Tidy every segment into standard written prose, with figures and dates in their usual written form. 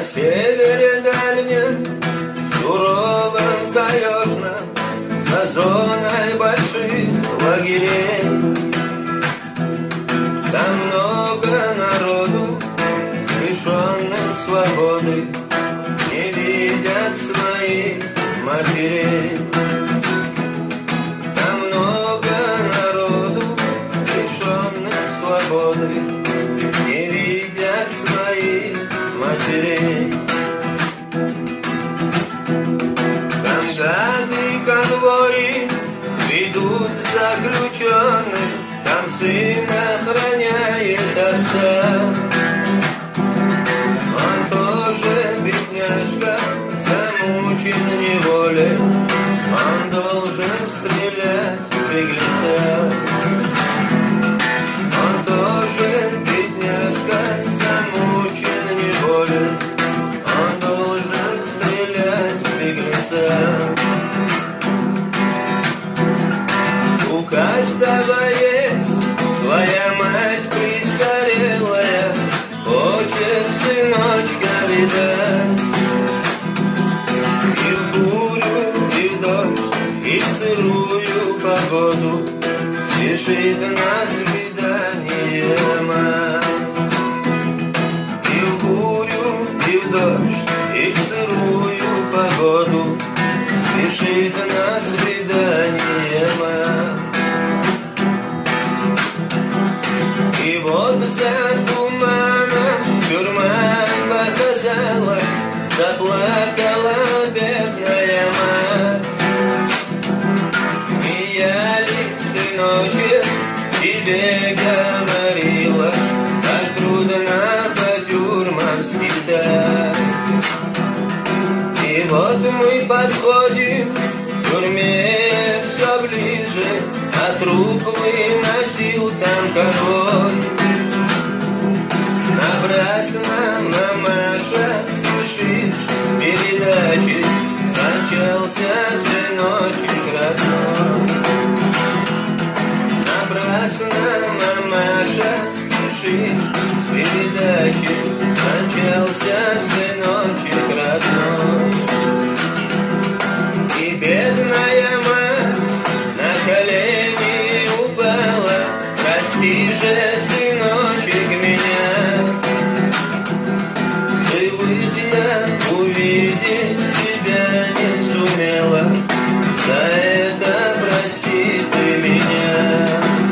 На севере дальнем, суровом таежном, за зоной больших лагерей. Там много народу, лишенных свободы, не видят своих матерей. Там много народу, лишенных свободы, не видят своих матерей. Там гады конвои ведут заключенных, там сын охраняет отца. Он тоже бедняжка, замучен неволей, он должен стрелять в беглеца. Он тоже бедняжка, замучен неволей, он должен стрелять в беглеца. У каждого есть своя мать престарелая, хочет сыночка видать. И в бурю, и в дождь, и в сырую погоду спешит на свидание мать. И в бурю, и в дождь, и в сырую погоду спешит на свидание мать. И вот за туманом тюрьма показалась, заплакала бедная мать. И я ли, сыночек, тебе говорила, как трудно по тюрьмам скитать. И вот мы подходим к тюрьме все ближе, от рук выносил там конвой. Напрасно, мамаша, спешишь с передачей, скончался сыночек родной. Напрасно, мамаша, спешишь с передачей, скончался сыночек родной. И бедная мать на колени упала, прости же, сыночек, меня. Живых я увидеть тебя не сумела, за это прости ты меня.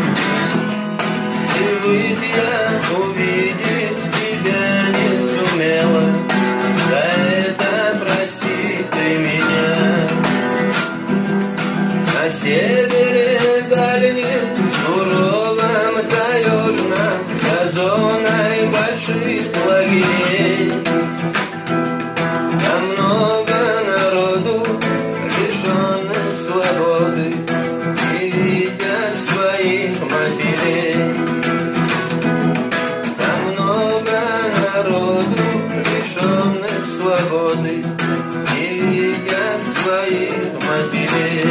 Живых я увидеть тебя не сумела, за это прости ты меня. На севере дальнем, суровом таежном, за зоной больших лагерей. Там много народу, лишенных свободы, не видят своих матерей. Там много народу, лишенных свободы, не видят своих матерей.